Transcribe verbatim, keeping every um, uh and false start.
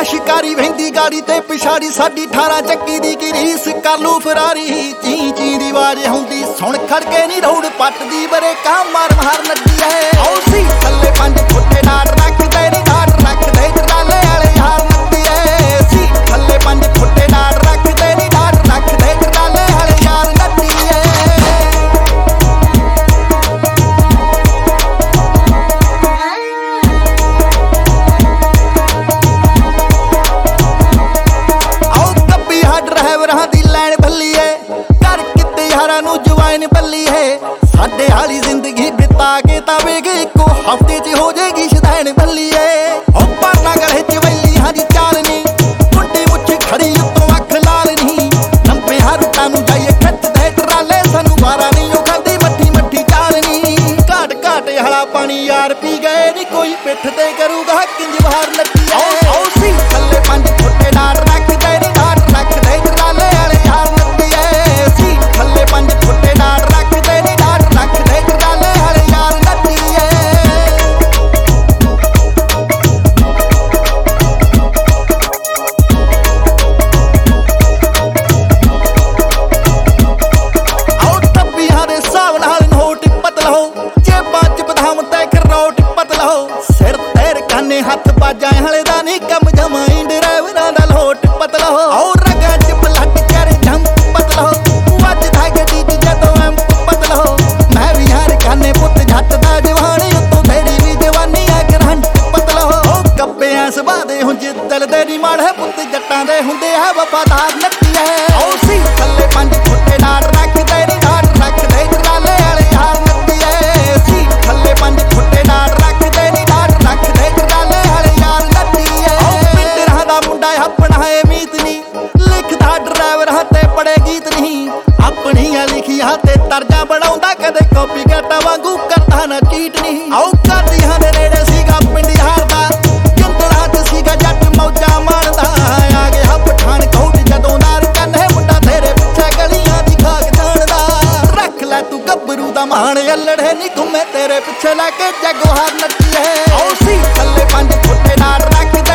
शिकारी वहिंदी गाड़ी ते पिछाड़ी साडी अठारह चक्की दी की रीस कर लू फरारी ची ची दी आवाज हुंदी सुन खड़के नी रोड पटदी बरे का मार मार नदी है ओ सी थल्ले पंज फुटे डाट रखदे नी डाट रखदे ट्राले वाले हार नदी है सी थल्ले पंज फुटे डाट रखदे नी डाट रखदे ट्राले वाले यार नदी है ड्राइवरां दी लैन भली है कर किते यारां नू जवाइन बल्ली है साडे हाली जिंदगी बिता के ता वेग इको हफ्ते च हो जाएगी शदैन भली है ओ पाना गले च वैली हां दी चालनी मुंडी मुछ खड़ी उत्तों अख लाल नहीं नंबे हरटा नू जाइए खट दे ट्राले सानू बारा नहीं ओ खांदी मट्ठी मट्ठी चालनी घाट घाट हला पानी यार पी गए नी कोई पिठ ते करूगा किंज बाहर नटी है ओ सी थल्ले पंज फुटे डाट रख दे नी डाट रख दे ट्राले वाले यार नदी है सी थल्ले पंज फुटे डाट रख दे नी डाट रख दे ट्राले वाले यार नदी है आओ टब्बियां दे हिसाब नाल नोट पतला हो जेबां च बदाम ते खरोट पतला हो सिर तेर काने हथ बाजां हले दा नी कम जमाई ड्राइवरां दा लोट पतला हो आओ रगां च ब्लड कर जंप पतला हो वजदा गड्डी च जदों एम्प पतला हो मैं भी हर काने पुੱਤ जट दा जवानी उत्तों तेरी भी जवानी आ करंट पतला हो ओ कब्बेआं सुभा दे हुं जिद्दल दे नी माड़े पुੱਤ जट्टां दे हुंदे है वफादार नੱਤੀ है ओ सी थल्ले पंज फुटे डाट रख दे नी डाट रख दे ट्राले वाले यार नੱਤੀ है सी थल्ले पंज फुटे डाट रख दे नी डाट रख दे ट्राले वाले यार नੱਤੀ है ओ पिंडरां दा मुंडा अपना है मीत नी लिखदा ड्राइवर हाते पड़े गीत नहीं अपनियां लिखियां ते तर्जा बनाउंदा कदे कॉपी काटा वांगू करदा ना चीट नहीं आओ कादियां दे नेड़े सीगा पिंड यार दा जिंदड़ा च सीगा जट मौजा मारदा आ गया पठान कोट जदों नार कन्ने मुंडा तेरे पिछे गलियां दी खाक जाणदा रख ले तू गब्बरू दा मान अल्लड़े नी घूमे तेरे पिछे लैके जगवार नੱਤੀ है ओ सी थल्ले पंज फुटे डाट रख दे